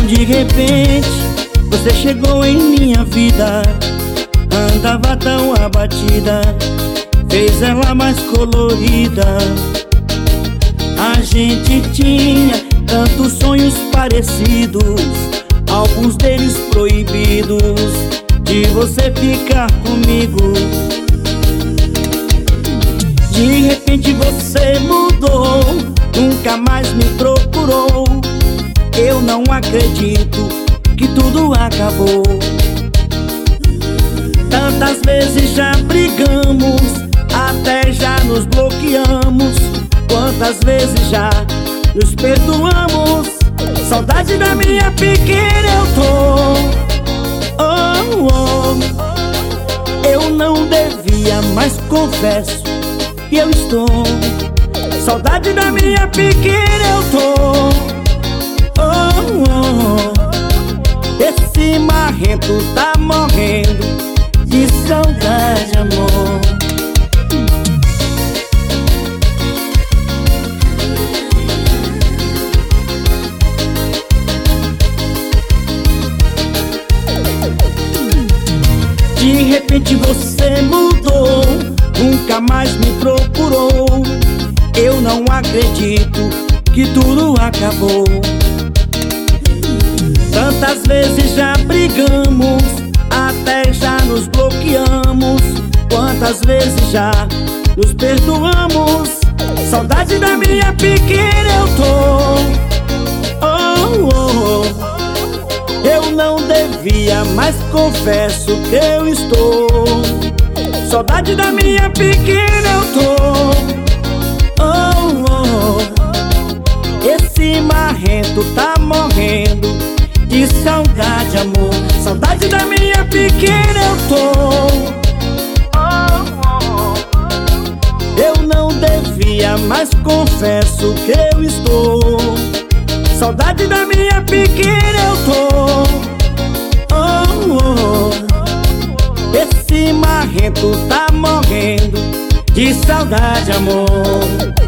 De repente você chegou em minha vida, andava tão abatida, fez ela mais colorida. A gente tinha tantos sonhos parecidos, alguns deles proibidos, de você ficar comigo. De repente você mudou, nunca mais me procurou. Eu não acredito que tudo acabou. Tantas vezes já brigamos, até já nos bloqueamos. Quantas vezes já nos perdoamos. Saudade da minha pequena eu tô. Oh, oh. Eu não devia, mas confesso que eu estou. Saudade da minha pequena eu tô. Oh, oh. Esse marrento tá morrendo de saudade, amor. De repente você mudou, nunca mais me procurou. Eu não acredito que tudo acabou. Tantas vezes já brigamos, até já nos bloqueamos. Quantas vezes já nos perdoamos. Saudade da minha pequena eu tô. Oh, oh, oh. Eu não devia, mas confesso que eu estou. Saudade da minha pequena eu tô. Oh, oh. Esse marrento tá morrendo de saudade, amor. Saudade da minha pequena eu tô. Eu não devia, mas confesso que eu estou. Saudade da minha pequena eu tô. Oh, oh. Esse marrento tá morrendo de saudade, amor.